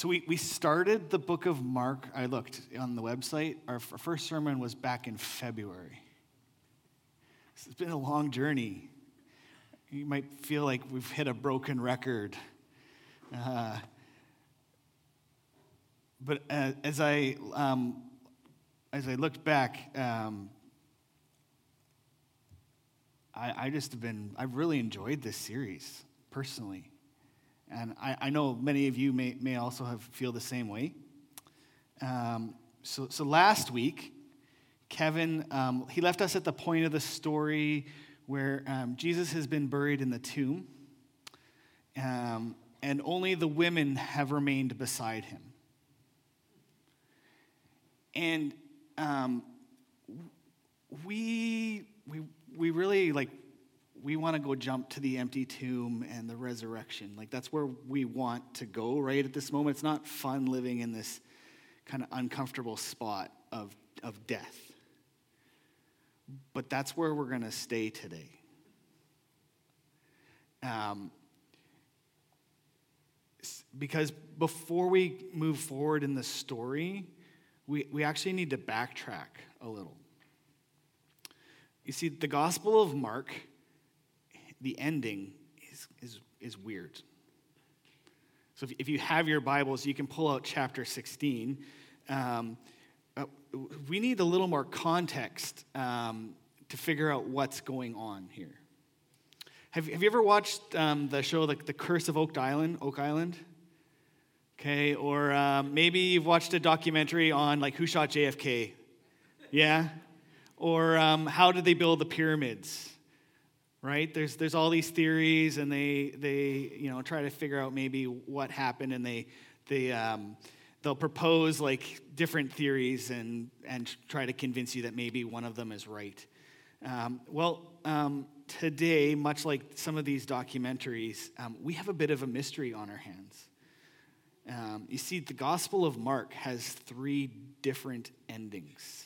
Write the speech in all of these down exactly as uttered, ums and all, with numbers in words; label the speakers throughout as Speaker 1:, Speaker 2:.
Speaker 1: So we, we started the book of Mark. I looked on the website. Our, our first sermon was back in February. It's been a long journey. You might feel like we've hit a broken record. Uh, but as, as I um, as I looked back, um, I, I just have been. I've really enjoyed this series personally. And I, I know many of you may, may also have feel the same way. Um, so, so last week, Kevin, um, he left us at the point of the story where um, Jesus has been buried in the tomb, um, and only the women have remained beside him. And um, we we we really like. We want to go jump to the empty tomb and the resurrection. Like, that's where we want to go right at this moment. It's not fun living in this kind of uncomfortable spot of, of death. But that's where we're going to stay today. Um, because before we move forward in the story, we, we actually need to backtrack a little. You see, the Gospel of Mark, the ending is, is, is weird. So if, if you have your Bibles, you can pull out chapter sixteen. Um, uh, we need a little more context um, to figure out what's going on here. Have, have you ever watched um, the show, like The Curse of Oak Island? Oak Island? Okay, or um, maybe you've watched a documentary on like who shot J F K? Yeah? Or um, how did they build the pyramids? Right? There's there's all these theories, and they they you know try to figure out maybe what happened, and they they um, they'll propose like different theories and and try to convince you that maybe one of them is right. Um, well, um, today, much like some of these documentaries, um, we have a bit of a mystery on our hands. Um, you see, the Gospel of Mark has three different endings.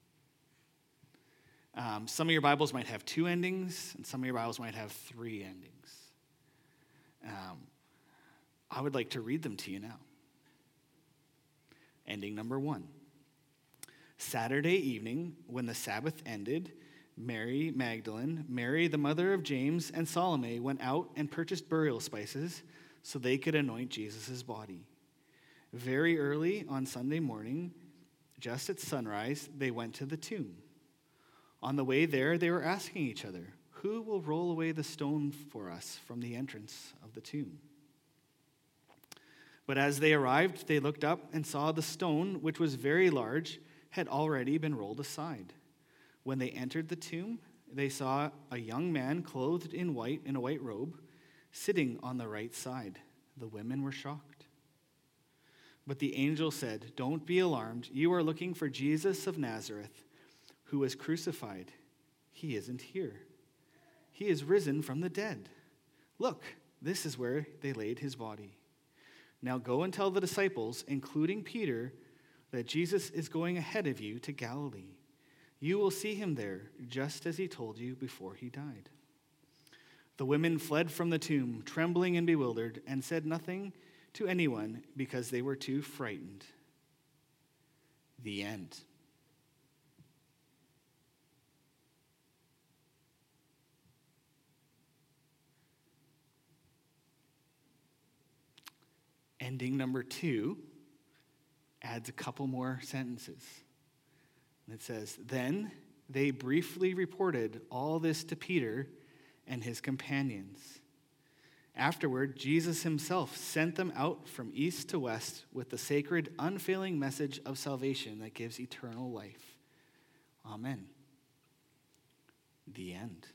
Speaker 1: Um, some of your Bibles might have two endings, and some of your Bibles might have three endings. Um, I would like to read them to you now. Ending number one. Saturday evening, when the Sabbath ended, Mary Magdalene, Mary the mother of James, and Salome went out and purchased burial spices so they could anoint Jesus' body. Very early on Sunday morning, just at sunrise, they went to the tomb. On the way there, they were asking each other, "Who will roll away the stone for us from the entrance of the tomb?" But as they arrived, they looked up and saw the stone, which was very large, had already been rolled aside. When they entered the tomb, they saw a young man clothed in white, in a white robe, sitting on the right side. The women were shocked. But the angel said, "Don't be alarmed. You are looking for Jesus of Nazareth, who was crucified. He isn't here. He is risen from the dead. Look, this is where they laid his body. Now go and tell the disciples, including Peter, that Jesus is going ahead of you to Galilee. You will see him there, just as he told you before he died." The women fled from the tomb, trembling and bewildered, and said nothing to anyone because they were too frightened. The end. Ending number two adds a couple more sentences. And it says, "Then they briefly reported all this to Peter and his companions. Afterward, Jesus himself sent them out from east to west with the sacred, unfailing message of salvation that gives eternal life. Amen." The end.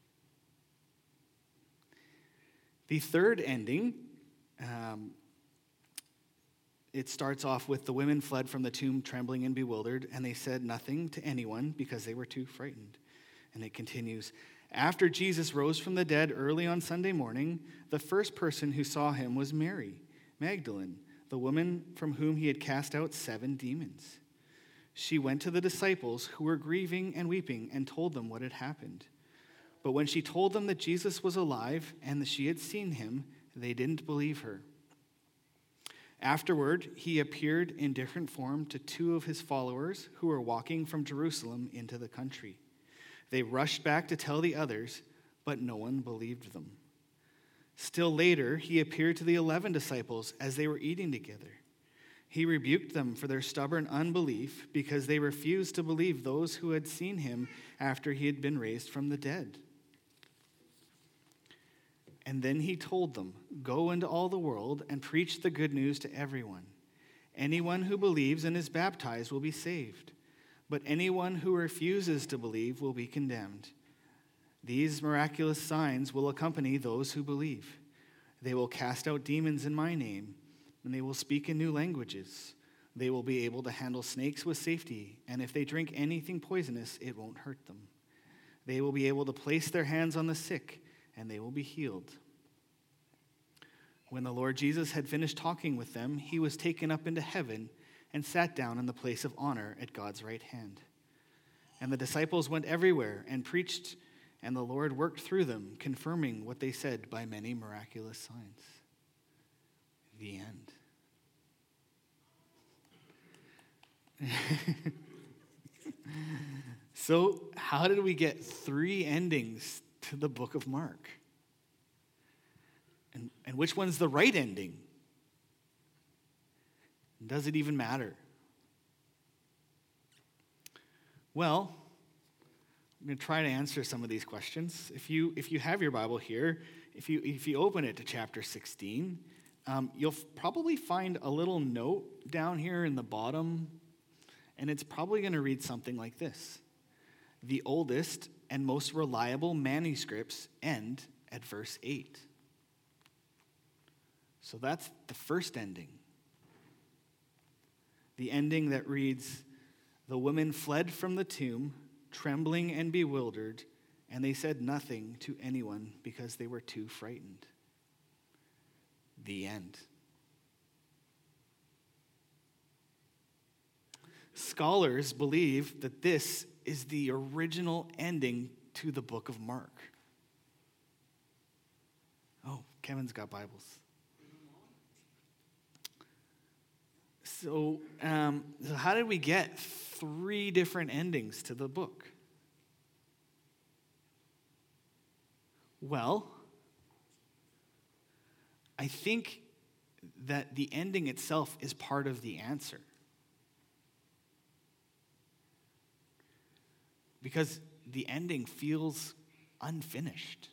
Speaker 1: The third ending, um, it starts off with the women fled from the tomb trembling and bewildered, and they said nothing to anyone because they were too frightened. And it continues, "After Jesus rose from the dead early on Sunday morning, the first person who saw him was Mary Magdalene, the woman from whom he had cast out seven demons. She went to the disciples who were grieving and weeping and told them what had happened. But when she told them that Jesus was alive and that she had seen him, they didn't believe her. Afterward, he appeared in different form to two of his followers who were walking from Jerusalem into the country. They rushed back to tell the others, but no one believed them. Still later, he appeared to the eleven disciples as they were eating together. He rebuked them for their stubborn unbelief because they refused to believe those who had seen him after he had been raised from the dead. And then he told them, "Go into all the world and preach the good news to everyone. Anyone who believes and is baptized will be saved, but anyone who refuses to believe will be condemned. These miraculous signs will accompany those who believe. They will cast out demons in my name, and they will speak in new languages. They will be able to handle snakes with safety, and if they drink anything poisonous, it won't hurt them. They will be able to place their hands on the sick, and they will be healed." When the Lord Jesus had finished talking with them, he was taken up into heaven and sat down in the place of honor at God's right hand. And the disciples went everywhere and preached, and the Lord worked through them, confirming what they said by many miraculous signs. The end. So, how did we get three endings to the book of Mark? And, and which one's the right ending? Does it even matter? Well, I'm going to try to answer some of these questions. If you if you have your Bible here, if you if you open it to chapter sixteen, um, you'll f- probably find a little note down here in the bottom, and it's probably going to read something like this: "The oldest and most reliable manuscripts end at verse eight." So that's the first ending. The ending that reads, "The women fled from the tomb, trembling and bewildered, and they said nothing to anyone because they were too frightened." The end. Scholars believe that this is the original ending to the book of Mark. Oh, Kevin's got Bibles. So, um, so how did we get three different endings to the book? Well, I think that the ending itself is part of the answer. Because the ending feels unfinished.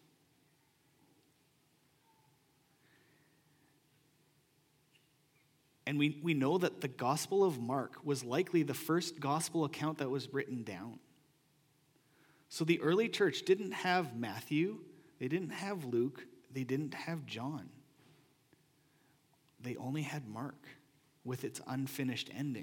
Speaker 1: And we, we know that the Gospel of Mark was likely the first gospel account that was written down. So the early church didn't have Matthew, they didn't have Luke, they didn't have John. They only had Mark with its unfinished ending.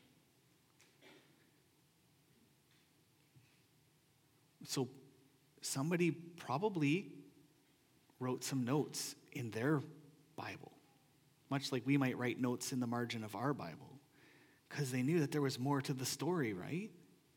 Speaker 1: So somebody probably wrote some notes in their Bible, much like we might write notes in the margin of our Bible, because they knew that there was more to the story, right?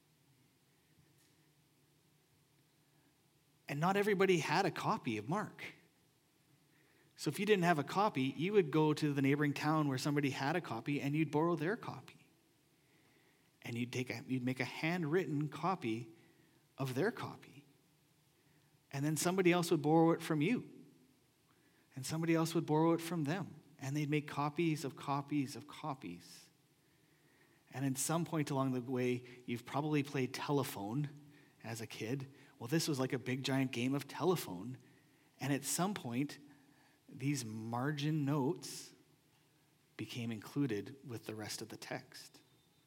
Speaker 1: And not everybody had a copy of Mark. So if you didn't have a copy, you would go to the neighboring town where somebody had a copy and you'd borrow their copy. And you'd take a, you'd make a handwritten copy of their copy. And then somebody else would borrow it from you. And somebody else would borrow it from them. And they'd make copies of copies of copies. And at some point along the way, you've probably played telephone as a kid. Well, this was like a big giant game of telephone. And at some point, these margin notes became included with the rest of the text.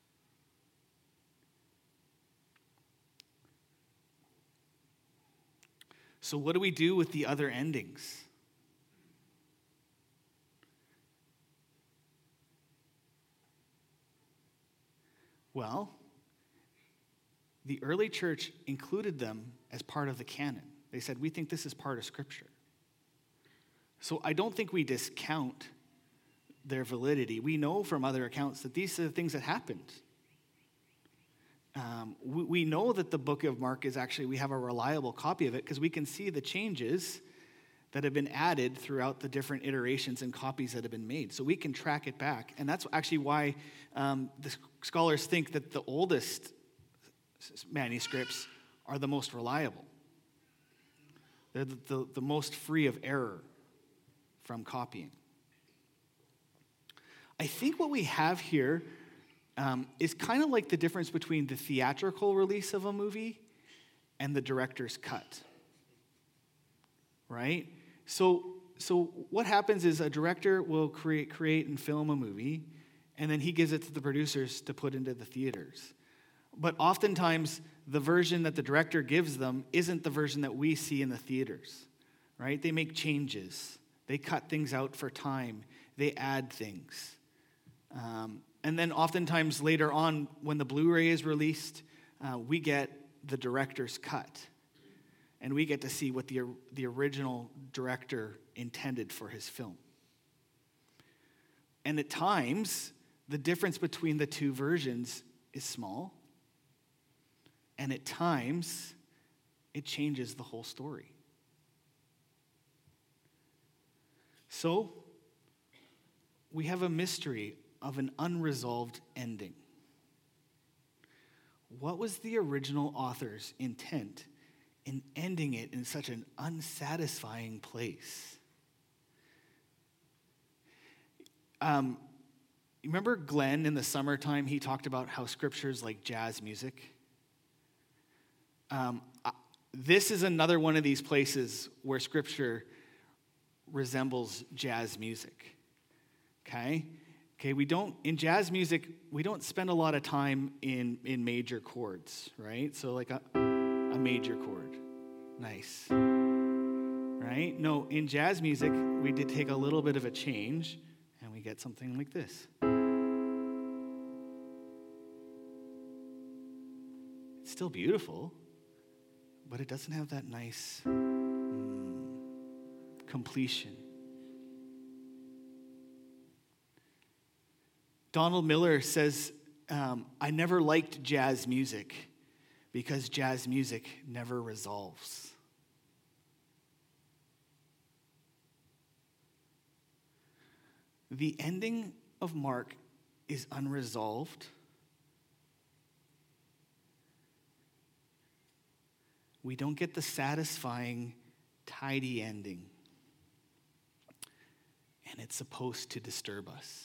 Speaker 1: So what do we do with the other endings? Well, the early church included them as part of the canon. They said, we think this is part of Scripture. So I don't think we discount their validity. We know from other accounts that these are the things that happened. Um, we, we know that the book of Mark is actually, we have a reliable copy of it because we can see the changes that have been added throughout the different iterations and copies that have been made. So we can track it back. And that's actually why um, the scholars think that the oldest manuscripts are the most reliable. They're the, the, the most free of error from copying. I think what we have here um, is kind of like the difference between the theatrical release of a movie and the director's cut. Right? So, so what happens is a director will create, create and film a movie, and then he gives it to the producers to put into the theaters. But oftentimes, the version that the director gives them isn't the version that we see in the theaters, right? They make changes. They cut things out for time. They add things. Um, and then oftentimes later on, when the Blu-ray is released, uh, we get the director's cut. And we get to see what the, the original director intended for his film. And at times, the difference between the two versions is small. And at times, it changes the whole story. So, we have a mystery of an unresolved ending. What was the original author's intent in ending it in such an unsatisfying place? Um, you remember Glenn in the summertime, he talked about how scripture's like jazz music? Um, this is another one of these places where scripture resembles jazz music. Okay? Okay, we don't, in jazz music, we don't spend a lot of time in, in major chords, right? So like a, a major chord. Nice. Right? No, in jazz music, we did take a little bit of a change, and we get something like this. It's still beautiful, but it doesn't have that nice mm, completion. Donald Miller says, um, I never liked jazz music because jazz music never resolves. The ending of Mark is unresolved. We don't get the satisfying, tidy ending. And it's supposed to disturb us.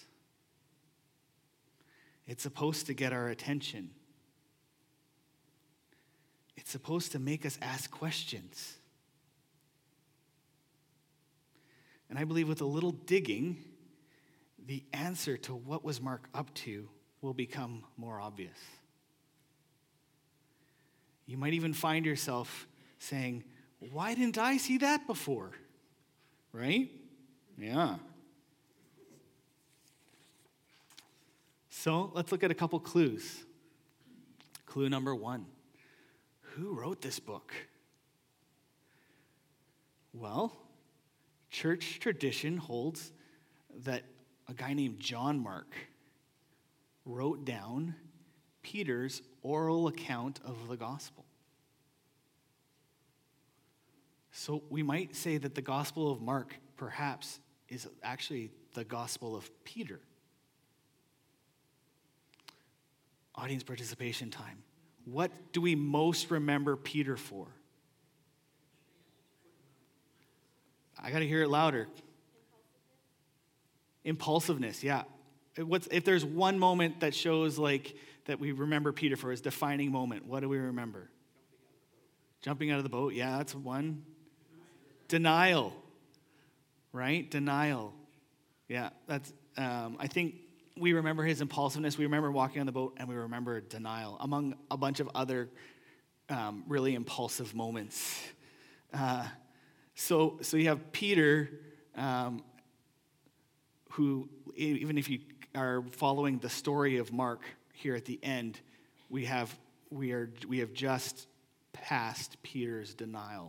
Speaker 1: It's supposed to get our attention. It's supposed to make us ask questions. And I believe with a little digging, the answer to what was Mark up to will become more obvious. You might even find yourself saying, why didn't I see that before? Right? Yeah. So let's look at a couple clues. Clue number one. Who wrote this book? Well, church tradition holds that a guy named John Mark wrote down Peter's oral account of the gospel. So we might say that the Gospel of Mark perhaps is actually the Gospel of Peter. Audience participation time. What do we most remember Peter for? I got to hear it louder. Impulsiveness, yeah. What's, if there's one moment that shows like that we remember Peter for his defining moment, what do we remember? Jumping out of the boat, yeah, that's one. Denial, right? Denial. Yeah, that's, um, I think we remember his impulsiveness, we remember walking on the boat, and we remember denial, among a bunch of other um, really impulsive moments. Uh, so, so you have Peter, um, who, even if you are following the story of Mark here at the end, we have we are we have just passed Peter's denial.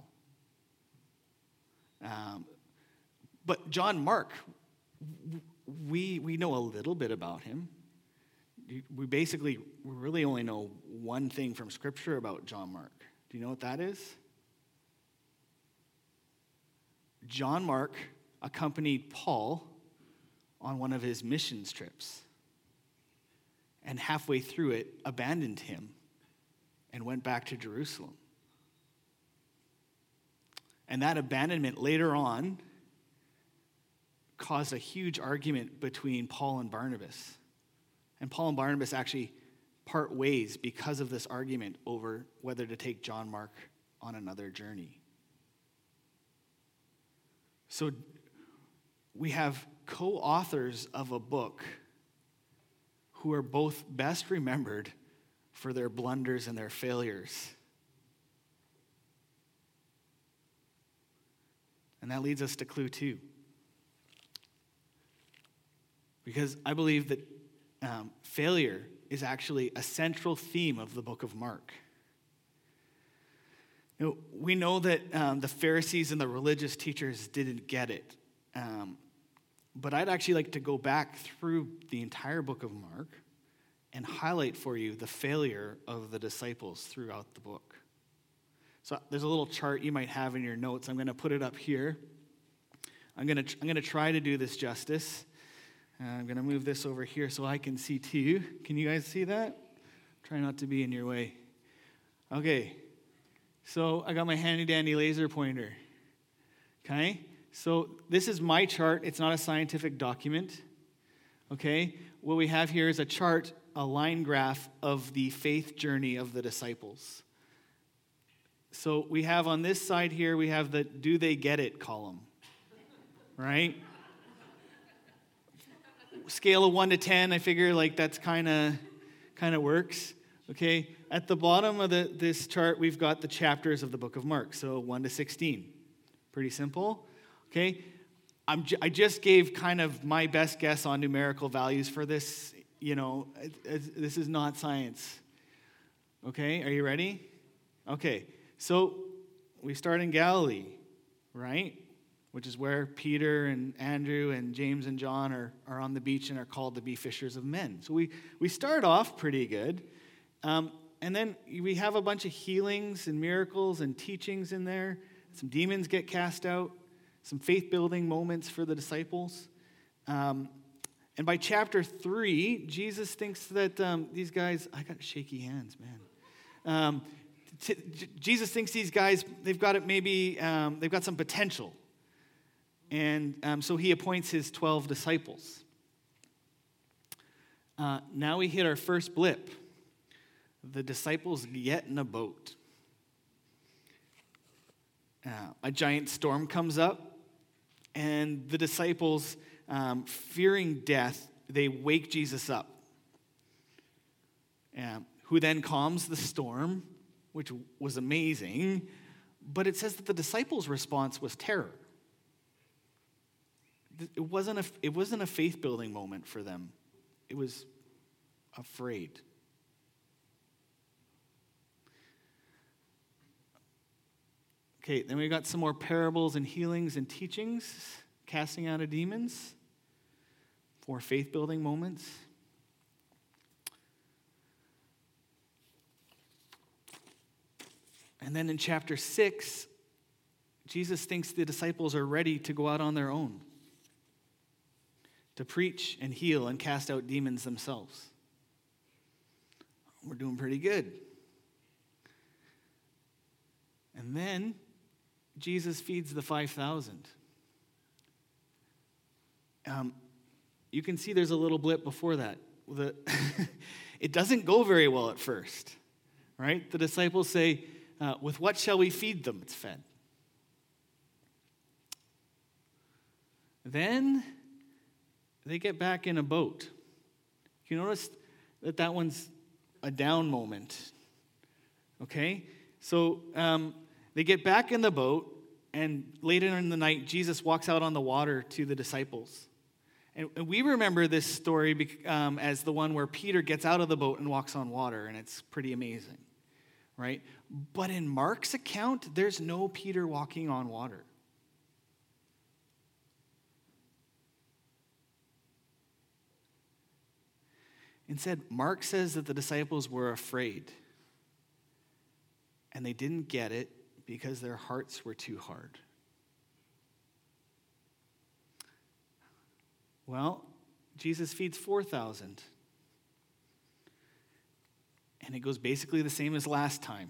Speaker 1: Um, but John Mark, we we know a little bit about him. We basically we really only know one thing from Scripture about John Mark. Do you know what that is? John Mark accompanied Paul on one of his missions trips, and halfway through it, abandoned him and went back to Jerusalem. And that abandonment later on caused a huge argument between Paul and Barnabas. And Paul and Barnabas actually part ways because of this argument over whether to take John Mark on another journey. So we have co-authors of a book who are both best remembered for their blunders and their failures. And that leads us to clue two. Because I believe that um, failure is actually a central theme of the book of Mark. You know, we know that um, the Pharisees and the religious teachers didn't get it. Um, but I'd actually like to go back through the entire book of Mark and highlight for you the failure of the disciples throughout the book. So there's a little chart you might have in your notes. I'm going to put it up here. I'm going to I'm going to try to do this justice. Uh, I'm going to move this over here so I can see too. Can you guys see that? Try not to be in your way. Okay. So I got my handy-dandy laser pointer. Okay? So this is my chart. It's not a scientific document. Okay? What we have here is a chart, a line graph of the faith journey of the disciples. So we have on this side here, we have the do they get it column. Right? Scale of one to ten, I figure like that's kind of kind of works. Okay? At the bottom of the, this chart, we've got the chapters of the book of Mark. So one to sixteen. Pretty simple. Okay? I'm j- I just gave kind of my best guess on numerical values for this. You know, it, it, this is not science. Okay? Are you ready? Okay. So we start in Galilee, right? Which is where Peter and Andrew and James and John are, are on the beach and are called to be fishers of men. So we, we start off pretty good. Um, and then we have a bunch of healings and miracles and teachings in there. Some demons get cast out. Some faith-building moments for the disciples. Um, and by chapter three, Jesus thinks that um, these guys... I got shaky hands, man. Um, t- J- Jesus thinks these guys, they've got it maybe... Um, they've got some potential. And um, so he appoints his twelve disciples. Uh, now we hit our first blip. The disciples get in a boat. Uh, a giant storm comes up, and the disciples, um, fearing death, they wake Jesus up, uh, who then calms the storm, which was amazing. But it says that the disciples' response was terror. It wasn't a, it wasn't a faith-building moment for them. It was afraid. Okay, then we got some more parables and healings and teachings, casting out of demons, for faith-building moments. And then in chapter six, Jesus thinks the disciples are ready to go out on their own, to preach and heal and cast out demons themselves. We're doing pretty good. And then Jesus feeds the five thousand. Um, you can see there's a little blip before that. The it doesn't go very well at first, right? The disciples say, uh, with what shall we feed them? It's fed. Then they get back in a boat. You notice that that one's a down moment. Okay? So um, they get back in the boat, and later in the night, Jesus walks out on the water to the disciples. And, and we remember this story um, as the one where Peter gets out of the boat and walks on water, and it's pretty amazing, right? But in Mark's account, there's no Peter walking on water. Instead, Mark says that the disciples were afraid. And they didn't get it because their hearts were too hard. Well, Jesus feeds four thousand. And it goes basically the same as last time.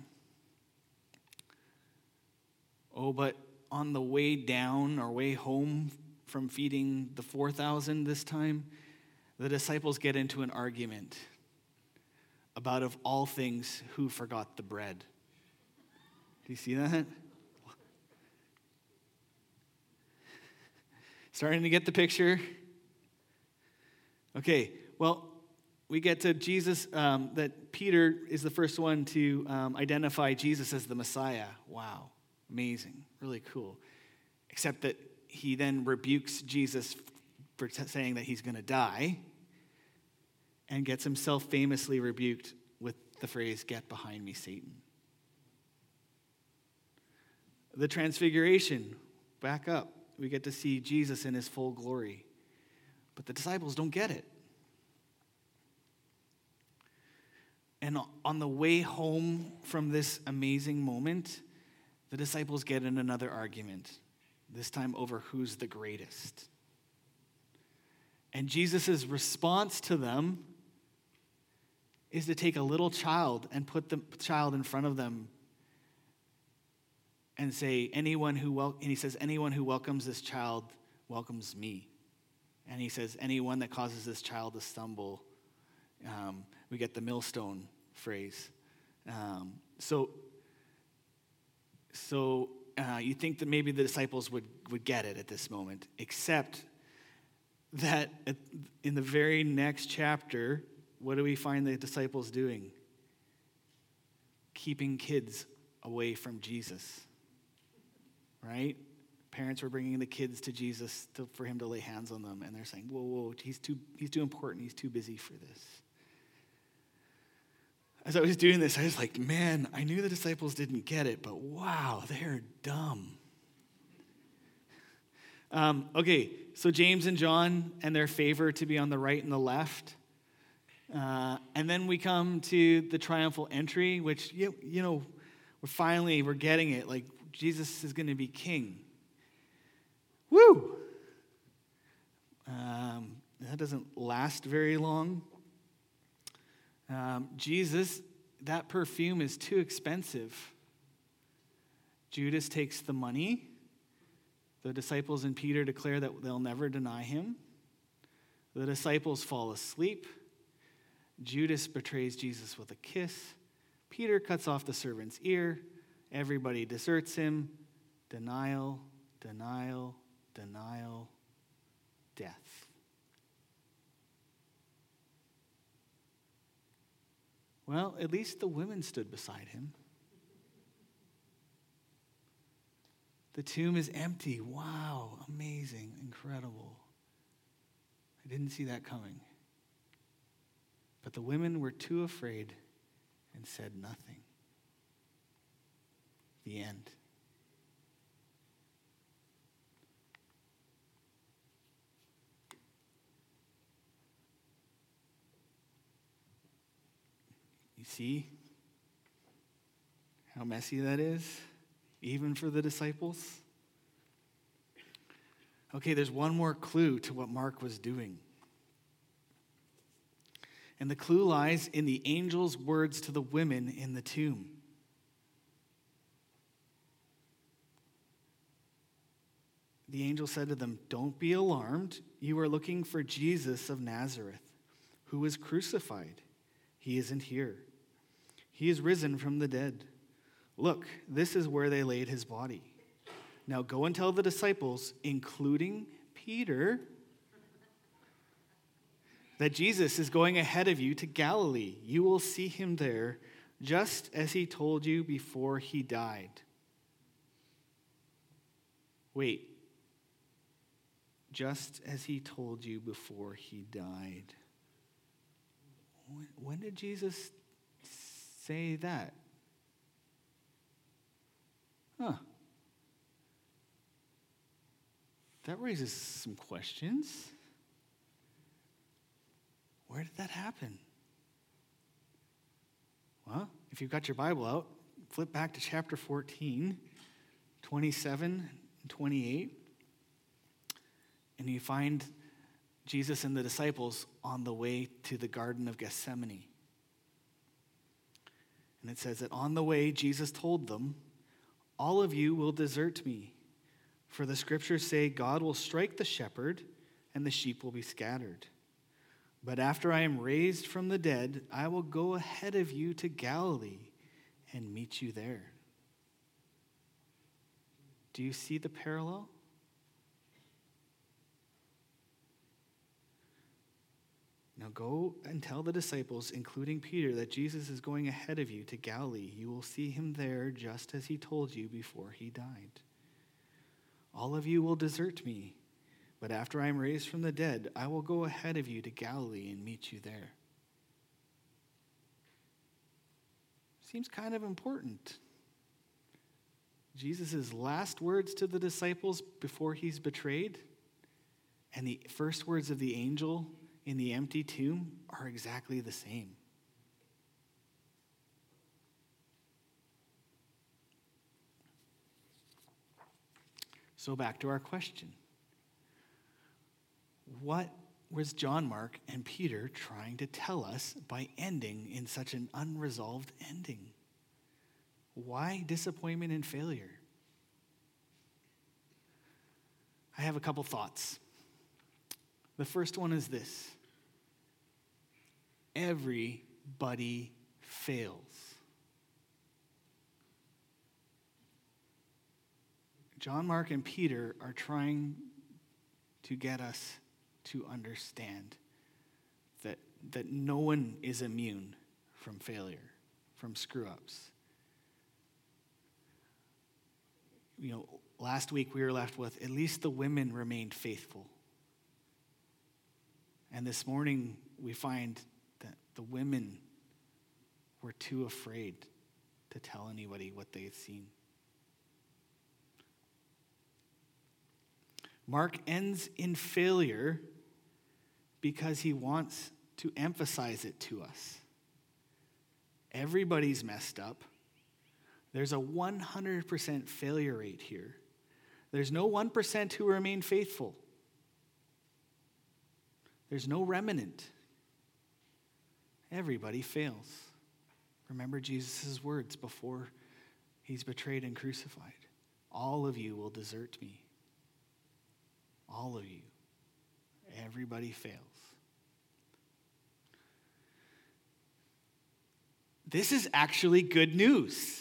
Speaker 1: Oh, but on the way down or way home from feeding the four thousand this time, the disciples get into an argument about, of all things, who forgot the bread. Do you see that? Starting to get the picture? Okay, well, we get to Jesus, um, that Peter is the first one to um, identify Jesus as the Messiah. Wow, amazing, really cool. Except that he then rebukes Jesus for t- saying that he's going to die and gets himself famously rebuked with the phrase, "Get behind me, Satan." The Transfiguration, back up. We get to see Jesus in his full glory. But the disciples don't get it. And on the way home from this amazing moment, the disciples get in another argument, this time over who's the greatest. And Jesus' response to them is to take a little child and put the child in front of them and say, anyone who wel-, and he says, anyone who welcomes this child welcomes me. And he says, anyone that causes this child to stumble, um, we get the millstone phrase. Um, so, so uh, you think that maybe the disciples would, would get it at this moment, except that at, in the very next chapter, what do we find the disciples doing? Keeping kids away from Jesus, right? Parents were bringing the kids to Jesus to, for him to lay hands on them, and they're saying, whoa, whoa, he's too, he's too important, he's too busy for this. As I was doing this, I was like, man, I knew the disciples didn't get it, but wow, they're dumb. Um, okay, so James and John and their favor to be on the right and the left. Uh, and then we come to the triumphal entry, which, you, you know, we're finally, we're getting it. Like, Jesus is going to be king. Woo! Um, that doesn't last very long. Um, Jesus, that perfume is too expensive. Judas takes the money. The disciples and Peter declare that they'll never deny him. The disciples fall asleep. Judas betrays Jesus with a kiss. Peter cuts off the servant's ear. Everybody deserts him. Denial, denial, denial, death. Well, at least the women stood beside him. The tomb is empty. Wow, amazing, incredible. I didn't see that coming. But the women were too afraid and said nothing. The end. You see how messy that is, even for the disciples? Okay, there's one more clue to what Mark was doing. And the clue lies in the angel's words to the women in the tomb. The angel said to them, "Don't be alarmed. You are looking for Jesus of Nazareth, who was crucified. He isn't here. He is risen from the dead. Look, this is where they laid his body. Now go and tell the disciples, including Peter, that Jesus is going ahead of you to Galilee. You will see him there, just as he told you before he died." Wait. Just as he told you before he died. When, when did Jesus say that? Huh. That raises some questions. Where did that happen? Well, if you've got your Bible out, flip back to chapter fourteen, twenty-seven and twenty-eight. And you find Jesus and the disciples on the way to the Garden of Gethsemane. And it says that on the way, Jesus told them, "All of you will desert me, for the scriptures say God will strike the shepherd and the sheep will be scattered. But after I am raised from the dead, I will go ahead of you to Galilee and meet you there." Do you see the parallel? Now go and tell the disciples, including Peter, that Jesus is going ahead of you to Galilee. You will see him there just as he told you before he died. All of you will desert me, but after I am raised from the dead, I will go ahead of you to Galilee and meet you there. Seems kind of important. Jesus' last words to the disciples before he's betrayed and the first words of the angel in the empty tomb are exactly the same. So back to our question. What was John Mark and Peter trying to tell us by ending in such an unresolved ending? Why disappointment and failure? I have a couple thoughts. The first one is this: everybody fails. John Mark and Peter are trying to get us to understand that, that no one is immune from failure, from screw-ups. You know, last week we were left with, at least the women remained faithful. And this morning we find that the women were too afraid to tell anybody what they had seen. Mark ends in failure because he wants to emphasize it to us. Everybody's messed up. There's a one hundred percent failure rate here. There's no one percent who remain faithful. There's no remnant. Everybody fails. Remember Jesus' words before he's betrayed and crucified. All of you will desert me. All of you. Everybody fails. This is actually good news.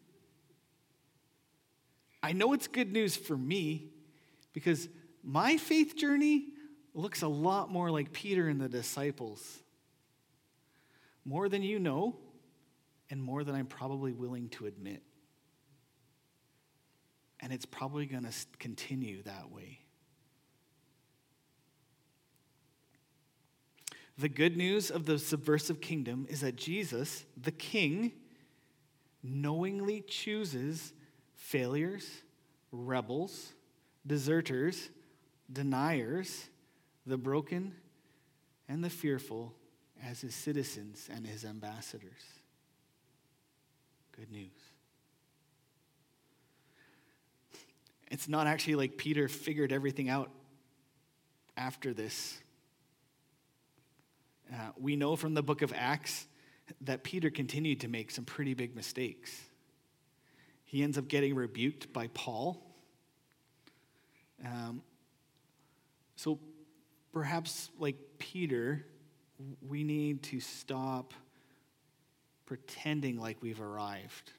Speaker 1: I know it's good news for me because my faith journey looks a lot more like Peter and the disciples. More than you know, and more than I'm probably willing to admit. And it's probably going to continue that way. The good news of the subversive kingdom is that Jesus, the King, knowingly chooses failures, rebels, deserters, deniers, the broken, and the fearful as his citizens and his ambassadors. Good news. It's not actually like Peter figured everything out after this. Uh, we know from the book of Acts that Peter continued to make some pretty big mistakes. He ends up getting rebuked by Paul. Um, so perhaps, like Peter, we need to stop pretending like we've arrived.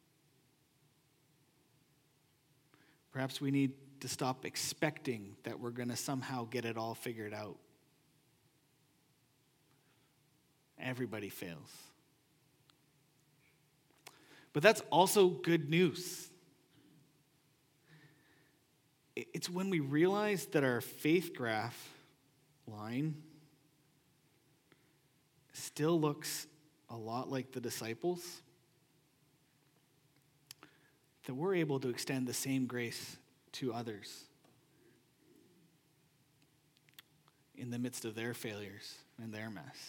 Speaker 1: Perhaps we need to stop expecting that we're going to somehow get it all figured out. Everybody fails. But that's also good news. It's when we realize that our faith graph line still looks a lot like the disciples that we're able to extend the same grace to others in the midst of their failures and their mess.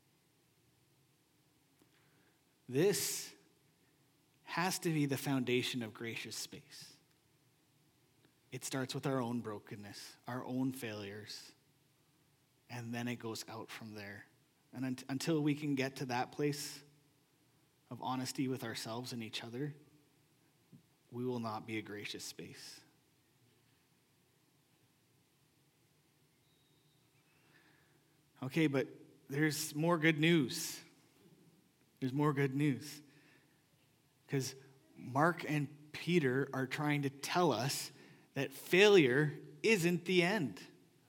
Speaker 1: This has to be the foundation of Gracious Space. It starts with our own brokenness, our own failures, and then it goes out from there. And un- until we can get to that place of honesty with ourselves and each other, we will not be a gracious space. Okay, but there's more good news. There's more good news. Because Mark and Peter are trying to tell us that failure isn't the end.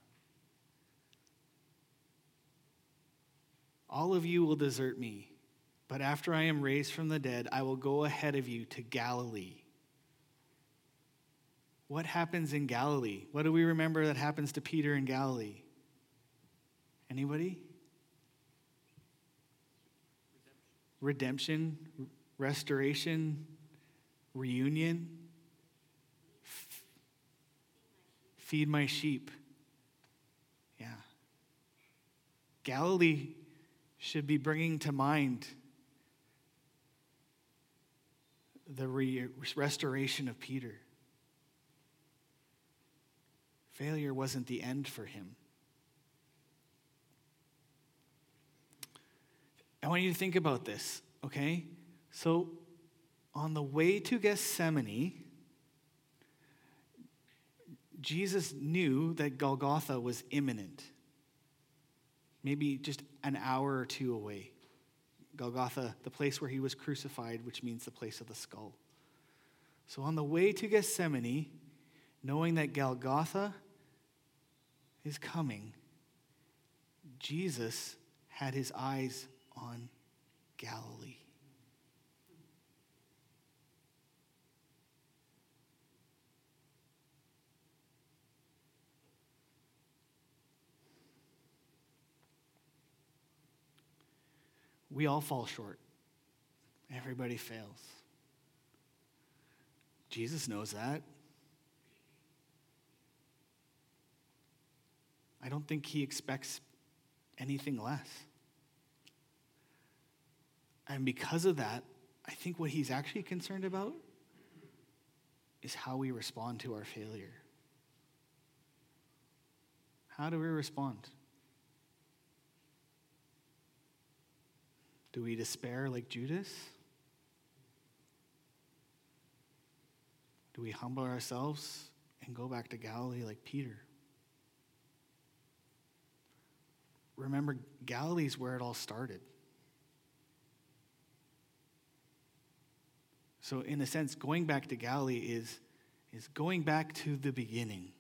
Speaker 1: All of you will desert me, but after I am raised from the dead, I will go ahead of you to Galilee. What happens in Galilee? What do we remember that happens to Peter in Galilee? Anybody? Redemption, restoration, reunion. F- feed my sheep. Yeah. Galilee should be bringing to mind the re- restoration of Peter. Failure wasn't the end for him. I want you to think about this, okay? So, on the way to Gethsemane, Jesus knew that Golgotha was imminent. Maybe just an hour or two away. Golgotha, the place where he was crucified, which means the place of the skull. So on the way to Gethsemane, knowing that Golgotha is coming, Jesus had his eyes on Galilee. We all fall short. Everybody fails. Jesus knows that. I don't think he expects anything less. And because of that, I think what he's actually concerned about is how we respond to our failure. How do we respond? Do we despair like Judas? Do we humble ourselves and go back to Galilee like Peter? Remember, Galilee's where it all started. So in a sense, going back to Galilee is, is going back to the beginning.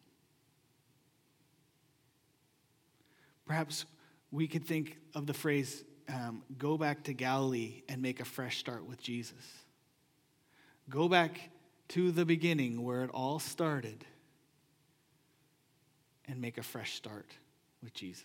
Speaker 1: Perhaps we could think of the phrase, um, go back to Galilee and make a fresh start with Jesus. Go back to the beginning where it all started and make a fresh start with Jesus.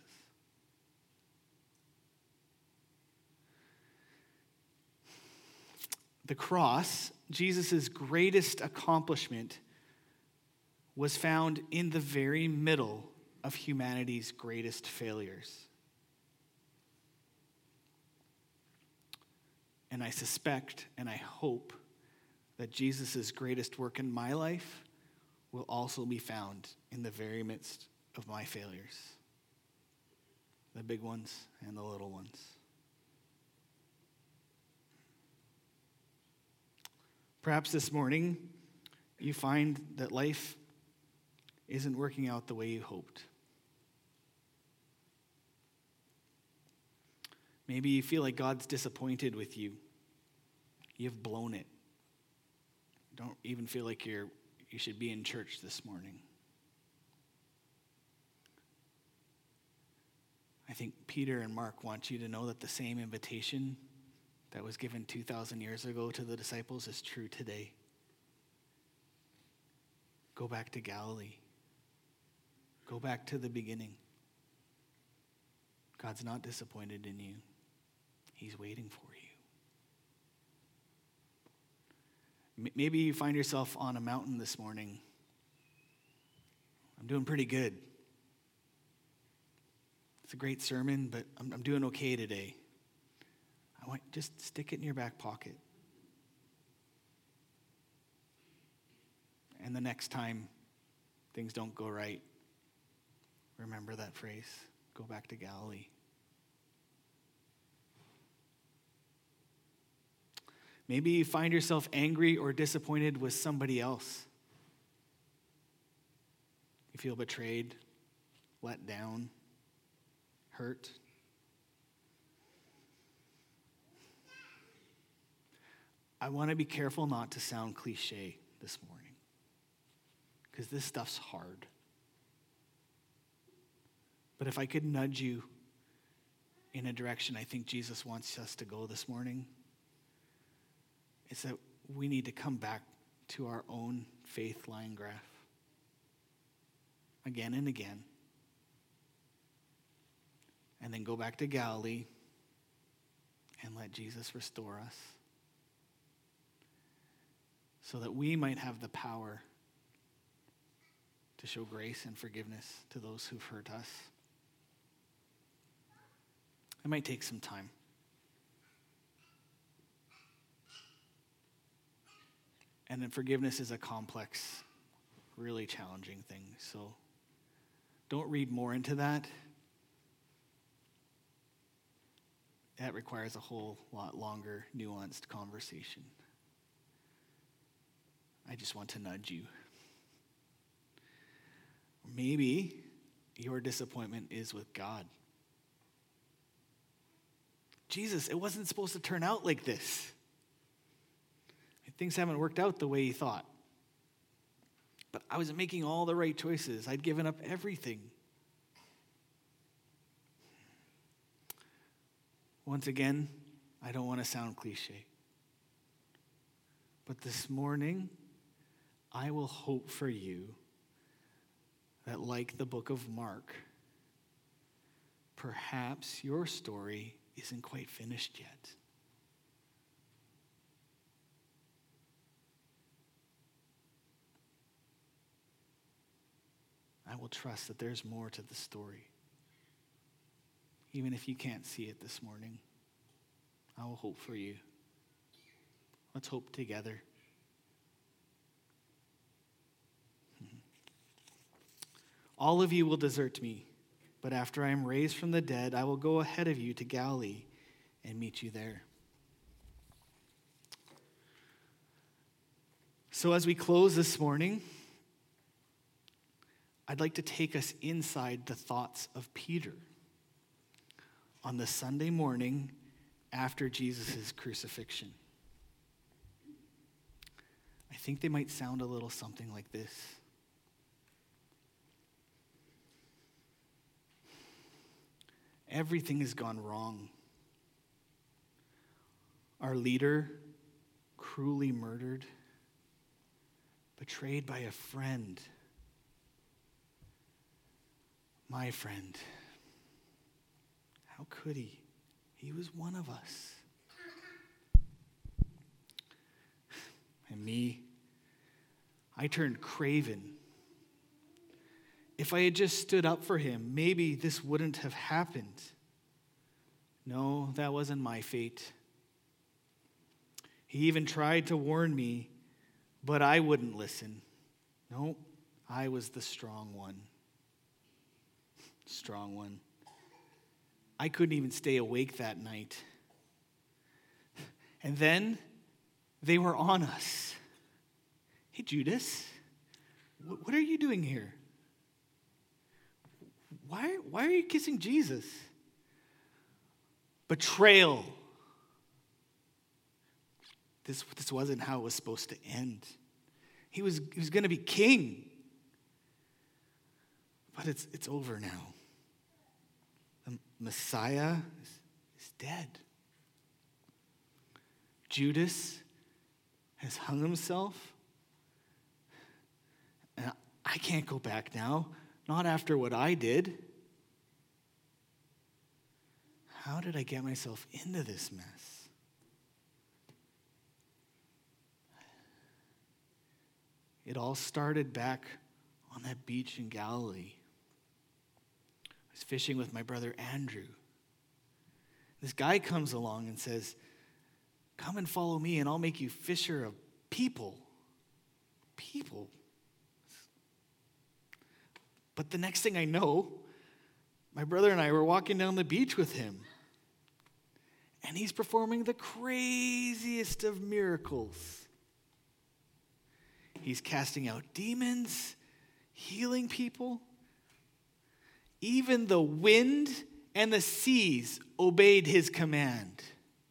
Speaker 1: The cross, Jesus' greatest accomplishment, was found in the very middle of humanity's greatest failures. And I suspect and I hope that Jesus' greatest work in my life will also be found in the very midst of my failures. The big ones and the little ones. Perhaps this morning you find that life isn't working out the way you hoped. Maybe you feel like God's disappointed with you. You've blown it. Don't even feel like you're you should be in church this morning. I think Peter and Mark want you to know that the same invitation that was given two thousand years ago to the disciples is true today. Go back to Galilee. Go back to the beginning. God's not disappointed in you. He's waiting for you. Maybe you find yourself on a mountain this morning. I'm doing pretty good. It's a great sermon, but I'm, I'm doing okay today. I want just stick it in your back pocket. And the next time things don't go right, remember that phrase. Go back to Galilee. Maybe you find yourself angry or disappointed with somebody else. You feel betrayed, let down, hurt. I want to be careful not to sound cliche this morning, because this stuff's hard. But if I could nudge you in a direction I think Jesus wants us to go this morning, it's that we need to come back to our own faith line graph again and again, and then go back to Galilee and let Jesus restore us so that we might have the power to show grace and forgiveness to those who've hurt us. It might take some time. And then forgiveness is a complex, really challenging thing. So don't read more into that. That requires a whole lot longer, nuanced conversation. I just want to nudge you. Maybe your disappointment is with God. Jesus, it wasn't supposed to turn out like this. Things haven't worked out the way you thought. But I was making all the right choices. I'd given up everything. Once again, I don't want to sound cliche. But this morning, I will hope for you that, like the book of Mark, perhaps your story isn't quite finished yet. I will trust that there's more to the story. Even if you can't see it this morning, I will hope for you. Let's hope together. All of you will desert me, but after I am raised from the dead, I will go ahead of you to Galilee and meet you there. So as we close this morning, I'd like to take us inside the thoughts of Peter on the Sunday morning after Jesus' crucifixion. I think they might sound a little something like this. Everything has gone wrong. Our leader, cruelly murdered, betrayed by a friend. My friend. How could he? He was one of us. And me, I turned craven. If I had just stood up for him, maybe this wouldn't have happened. No, that wasn't my fate. He even tried to warn me, but I wouldn't listen. No, I was the strong one. Strong one. I couldn't even stay awake that night. And then they were on us. Hey, Judas, what are you doing here? Why, why are you kissing Jesus? Betrayal. This, this wasn't how it was supposed to end. He was, he was going to be king. But it's, it's over now. The Messiah is, is dead. Judas has hung himself. And I can't go back now. Not after what I did. How did I get myself into this mess? It all started back on that beach in Galilee. I was fishing with my brother Andrew. This guy comes along and says, "Come and follow me and I'll make you fisher of people." People. But the next thing I know, My brother and I were walking down the beach with him, and he's performing the craziest of miracles. He's casting out demons, healing people. Even the wind and the seas obeyed his command.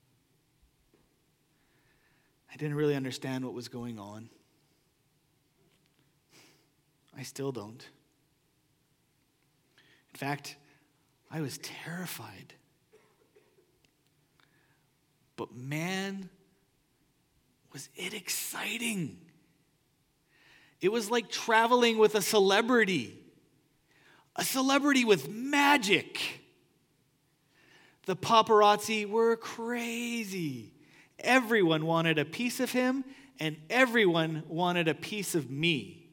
Speaker 1: I didn't really understand what was going on. I still don't. In fact, I was terrified. But man, was it exciting. It was like traveling with a celebrity. A celebrity with magic. The paparazzi were crazy. Everyone wanted a piece of him, and everyone wanted a piece of me.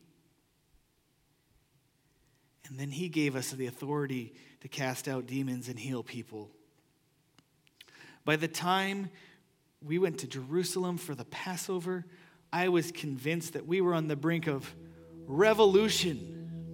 Speaker 1: And then he gave us the authority to cast out demons and heal people. By the time we went to Jerusalem for the Passover, I was convinced that we were on the brink of revolution.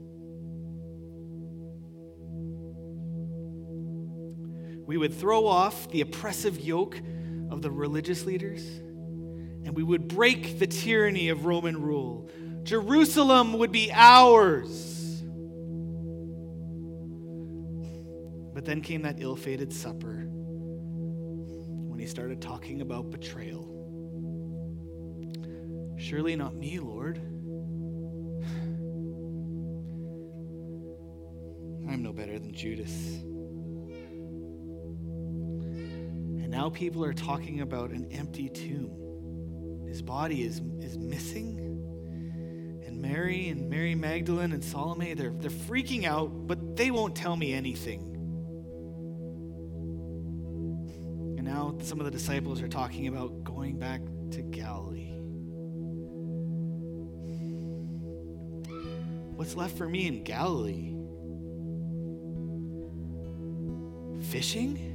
Speaker 1: We would throw off the oppressive yoke of the religious leaders, and we would break the tyranny of Roman rule. Jerusalem would be ours. But then came that ill-fated supper when he started talking about betrayal. Surely not me, Lord. I'm no better than Judas. And now people are talking about an empty tomb. His body is, is missing. And Mary and Mary Magdalene and Salome, they're, they're freaking out, but they won't tell me anything. And now some of the disciples are talking about going back to Galilee. What's left for me in Galilee? Fishing?